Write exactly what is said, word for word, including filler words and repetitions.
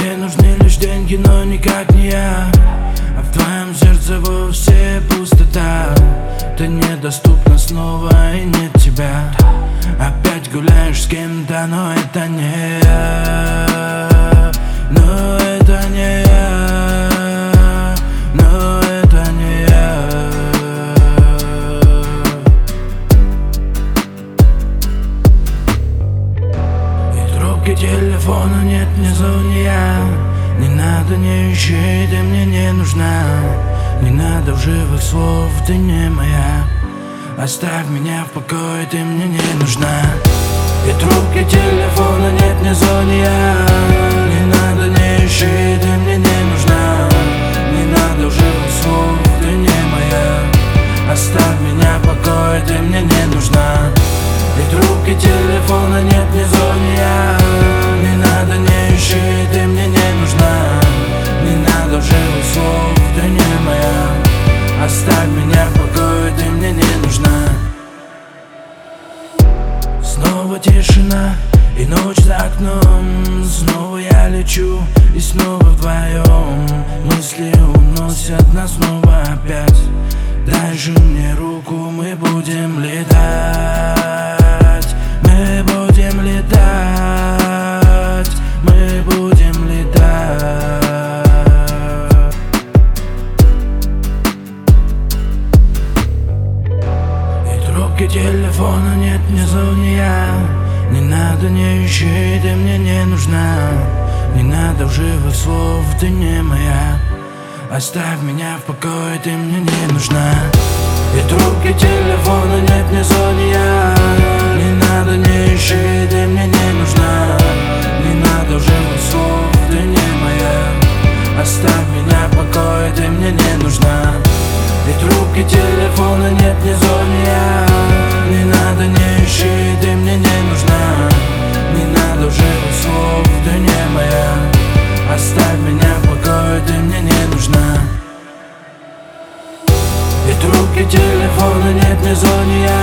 Тебе нужны лишь деньги, но никак не я. А в твоем сердце вовсе пустота. Ты недоступна снова и нет тебя. Опять гуляешь с кем-то, но это не я. Но это не я. Но это не я. И трубки телефона нет, не звони я. Не надо, не ищи, ты мне не нужна. Не надо живых слов, ты не моя. Оставь меня в покое, ты мне не нужна. И трубки телефона нет, не звони я. Не надо, не ищи, ты мне не нужна. Не надо живых слов, ты не моя. Оставь меня в покое, ты мне не нужна. И трубки телефона нет, не звони я. Не надо, не ищи, ты мне не нужна. Не надо живых слов, ты не моя. Оставь меня в покое, ты мне не нужна. Снова тишина и ночь за окном. Снова я лечу и снова вдвоем. Мысли уносят нас снова опять. Дай же мне руку, мы будем летать. Мы будем летать. Мы будем летать. И трубки телефона нет, не звони я. Не надо, не ищи, ты мне не нужна. Не надо живых слов, ты не моя. Оставь меня в покое, ты мне не нужна. И трубки телефона нет, не звони я. Не надо, не ищи, ты мне не нужна. Не надо живых слов, ты не моя. Оставь меня в покое, ты мне не нужна. И трубки телефона нет, не звони я. Не надо, не ищи, ты мне не нужна. Не надо живых слов, ты не моя. Оставь меня в покое, ты мне не нужна. И трубки телефона нет, не звони я.